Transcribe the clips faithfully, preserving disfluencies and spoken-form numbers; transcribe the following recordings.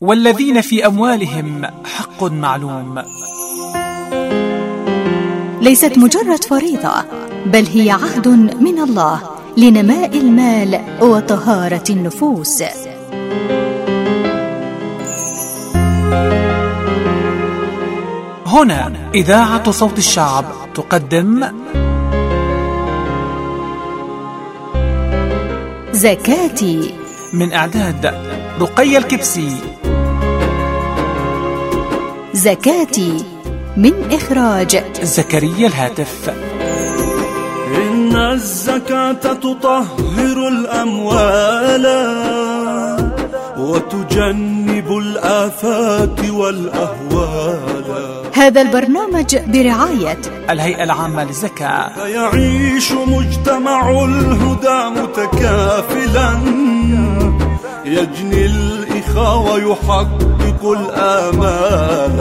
والذين في أموالهم حق معلوم. ليست مجرد فريضة، بل هي عهد من الله لنماء المال وطهارة النفوس. هنا إذاعة صوت الشعب تقدم زكاتي، من إعداد رقية الكبسي. زكاتي من إخراج زكريا الهاتف. إن الزكاة تطهر الأموال وتجنب الآفات والأهوال. هذا البرنامج برعاية الهيئة العامة للزكاة. يعيش مجتمع الهدى متكافلا، يجني الإخاء ويحقق الآمال.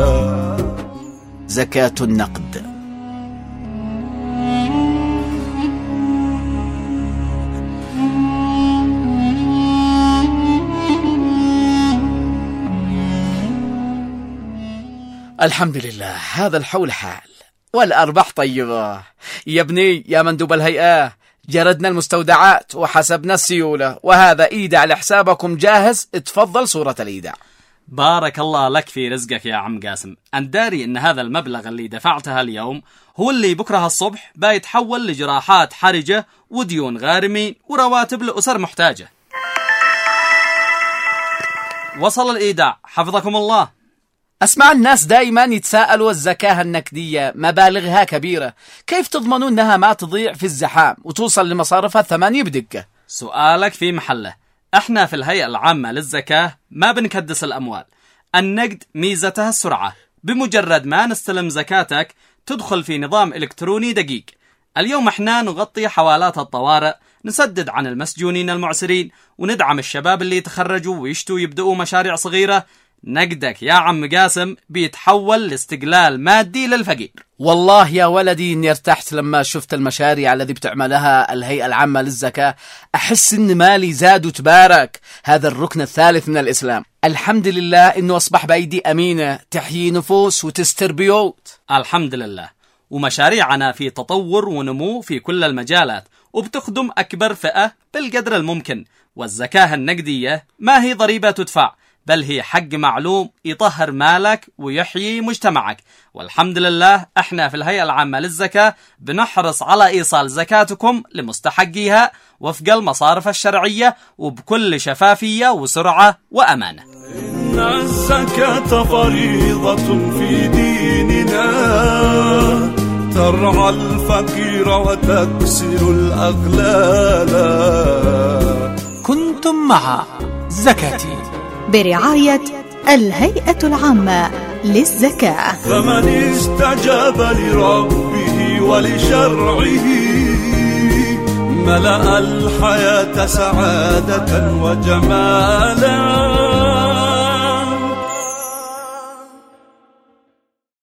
زكاة النقد. الحمد لله، هذا الحول حال والأرباح طيبة. يا ابني يا مندوب الهيئة، جردنا المستودعات وحسبنا السيولة، وهذا إيداع لحسابكم جاهز. اتفضل صورة الإيداع. بارك الله لك في رزقك يا عم قاسم. أنداري إن هذا المبلغ اللي دفعتها اليوم هو اللي بكرة الصبح بيتحول لجراحات حرجة وديون غارمين ورواتب لأسر محتاجة. وصل الإيداع حفظكم الله. أسمع الناس دائما يتساءلوا الزكاة النقدية مبالغها كبيرة، كيف تضمنوا أنها ما تضيع في الزحام وتوصل لمصارفها الثمانية بدقة؟ سؤالك في محله. احنا في الهيئة العامة للزكاة ما بنكدس الأموال. النقد ميزتها السرعة، بمجرد ما نستلم زكاتك تدخل في نظام إلكتروني دقيق. اليوم احنا نغطي حوالات الطوارئ، نسدد عن المسجونين المعسرين، وندعم الشباب اللي تخرجوا ويشتوا يبدأوا مشاريع صغيرة. نقدك يا عم قاسم بيتحول لاستقلال مادي للفقير. والله يا ولدي إني ارتحت لما شفت المشاريع الذي بتعملها الهيئة العامة للزكاة. أحس إن مالي زاد وتبارك. هذا الركن الثالث من الإسلام. الحمد لله إنه أصبح بأيدي أمينة تحيي نفوس وتستر بيوت. الحمد لله. ومشاريعنا في تطور ونمو في كل المجالات، وبتخدم أكبر فئة بالقدر الممكن. والزكاة النقدية ما هي ضريبة تدفع، بل هي حق معلوم يطهر مالك ويحيي مجتمعك. والحمد لله احنا في الهيئة العامة للزكاة بنحرص على إيصال زكاتكم لمستحقيها وفق المصارف الشرعية وبكل شفافية وسرعة وأمانة. إن الزكاة فريضة في ديننا، ترعى الفقير وتكسر الأغلال. كنتم مع زكاتي برعاية الهيئة العامة للزكاة. فمن استجاب لربه ولشرعه ملأ الحياة سعادة وجمالا.